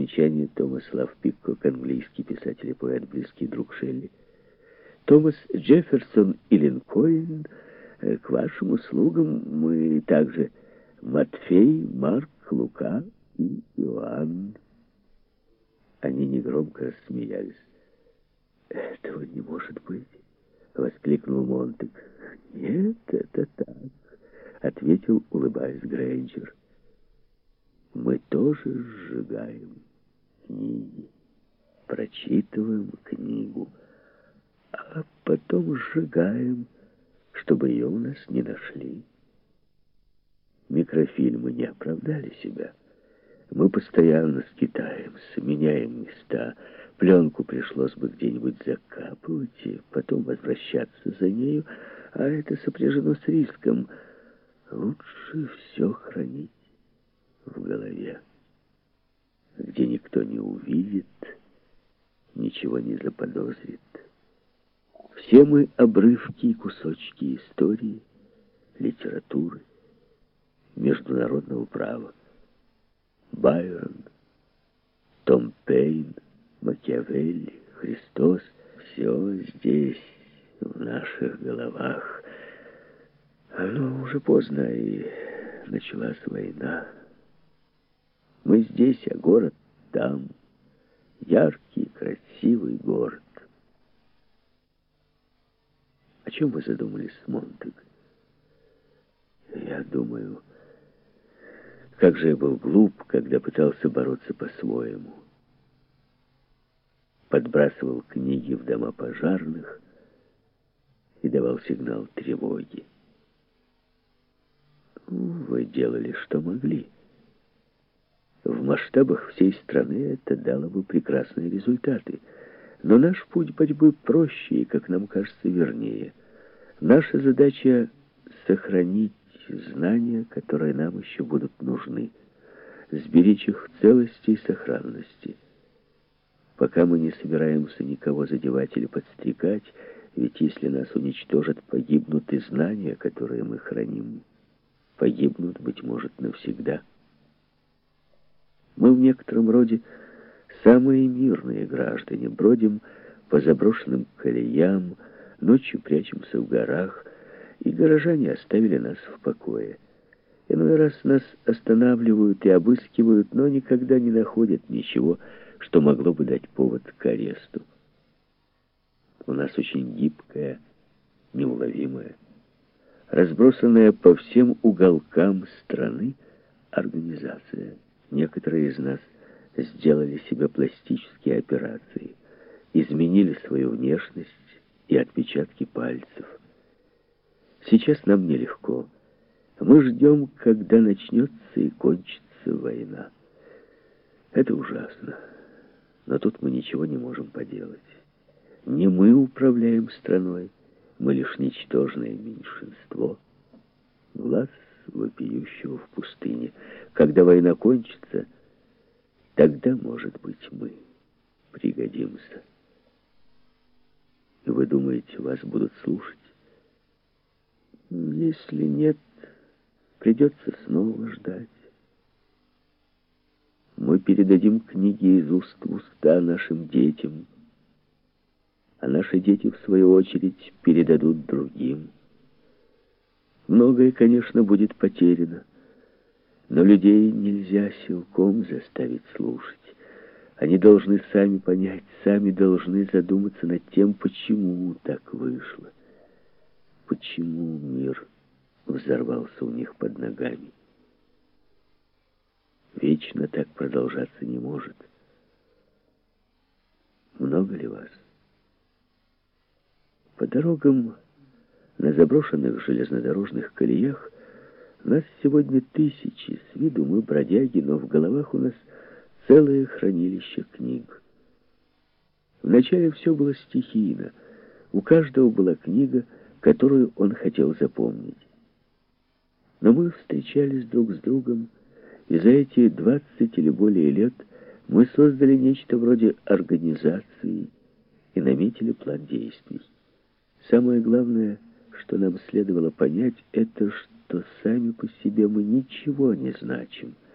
Примечание: Томас Лав Пиккок, английский писатель и поэт, близкий друг Шелли. Томас Джефферсон и Линкольн, к вашим услугам. Мы также Матфей, Марк, Лука и Иоанн. Они негромко рассмеялись. «Этого не может быть!» — воскликнул Монтек. «Нет, это так», — ответил, улыбаясь, Грейнджер. «Мы тоже сжигаем книги, прочитываем книгу, а потом сжигаем, чтобы ее у нас не нашли. Микрофильмы не оправдали себя. Мы постоянно скитаемся, меняем места. Пленку пришлось бы где-нибудь закапывать и потом возвращаться за нею, а это сопряжено с риском. Лучше все хранить в голове, где никто не увидит, ничего не заподозрит. Все мы обрывки и кусочки истории, литературы, международного права. Байрон, Том Пейн, Макиавелли, Христос — все здесь, в наших головах. Но уже поздно, и началась война. Мы здесь, а город там. Яркий, красивый город. О чем вы задумались, Монтек? Я думаю, как же я был глуп, когда пытался бороться по-своему. Подбрасывал книги в дома пожарных и давал сигнал тревоги. Вы делали, что могли. В масштабах всей страны это дало бы прекрасные результаты. Но наш путь борьбы проще и, как нам кажется, вернее. Наша задача — сохранить знания, которые нам еще будут нужны, сберечь их в целости и сохранности. Пока мы не собираемся никого задевать или подстрекать, ведь если нас уничтожат, погибнут и знания, которые мы храним. Погибнут, быть может, навсегда. Мы в некотором роде самые мирные граждане, бродим по заброшенным колеям, ночью прячемся в горах, и горожане оставили нас в покое. Иной раз нас останавливают и обыскивают, но никогда не находят ничего, что могло бы дать повод к аресту. У нас очень гибкая, неуловимая, разбросанная по всем уголкам страны организация. Некоторые из нас сделали себе пластические операции, изменили свою внешность и отпечатки пальцев. Сейчас нам нелегко. Мы ждем, когда начнется и кончится война. Это ужасно. Но тут мы ничего не можем поделать. Не мы управляем страной, мы лишь ничтожное меньшинство. Глаз вопиющего в пустыне. Когда война кончится, тогда, может быть, мы пригодимся. И вы думаете, вас будут слушать? Если нет, придется снова ждать. Мы передадим книги из уст в уста нашим детям, а наши дети, в свою очередь, передадут другим. Многое, конечно, будет потеряно, но людей нельзя силком заставить слушать. Они должны сами понять, сами должны задуматься над тем, почему так вышло. Почему мир взорвался у них под ногами. Вечно так продолжаться не может. Много ли вас? По дорогам, на заброшенных железнодорожных колеях нас сегодня тысячи. С виду мы бродяги, но в головах у нас целое хранилище книг. Вначале все было стихийно. У каждого была книга, которую он хотел запомнить. Но мы встречались друг с другом, и за эти 20 или более лет мы создали нечто вроде организации и наметили план действий. Самое главное, что нам следовало понять, это что сами по себе мы ничего не значим.